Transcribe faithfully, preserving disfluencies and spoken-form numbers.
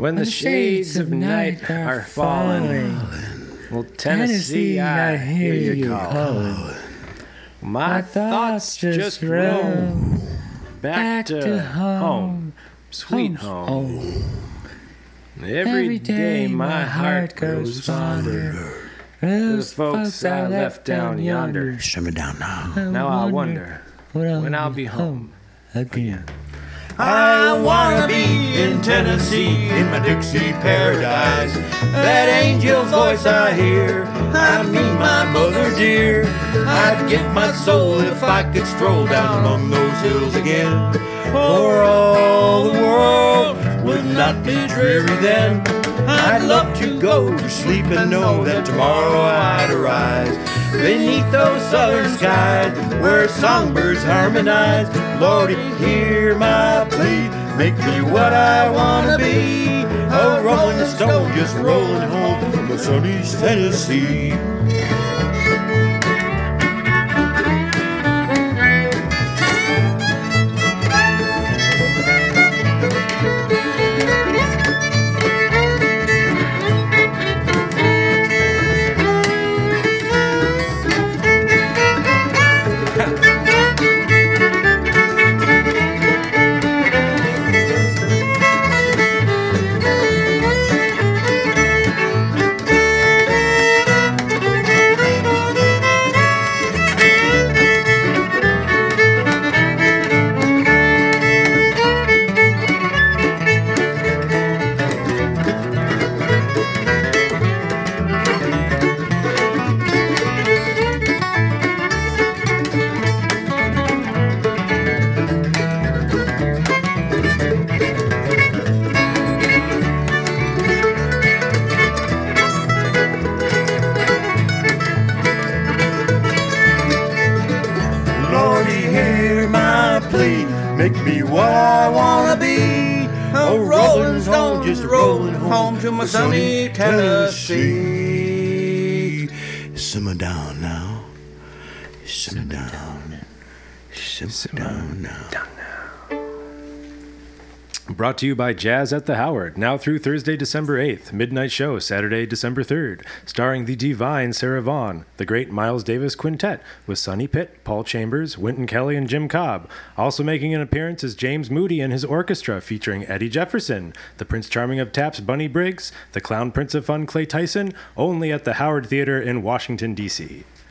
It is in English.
when the shades of night are falling. Well, Tennessee, I hear you calling. My thoughts just roam back to home, sweet home. Every day my heart grows fonder. Those folks I left down yonder. Simmer down now. Now I wonder when I'll be home again. I wanna be in Tennessee, in my Dixie paradise. That angel's voice I hear, I mean my mother dear. I'd give my soul if I could stroll down among those hills again. For all the world would not be dreary then. I'd love to go to sleep and know that tomorrow I'd arise beneath those southern skies where songbirds harmonize. Lordy, hear my plea, make me what I wanna be. A rolling stone just rolling home from the sunny Tennessee. Make me what I wanna be. A rolling stone just rolling home to my sunny Tennessee. Simmer down now. Simmer down. Simmer down now. Brought to you by Jazz at the Howard, now through Thursday, December eighth, midnight show, Saturday, December third, starring the divine Sarah Vaughan, the great Miles Davis Quintet, with Sonny Pitt, Paul Chambers, Wynton Kelly, and Jim Cobb. Also making an appearance is James Moody and his orchestra, featuring Eddie Jefferson, the Prince Charming of Taps, Bunny Briggs, the Clown Prince of Fun, Clay Tyson, only at the Howard Theater in Washington, D C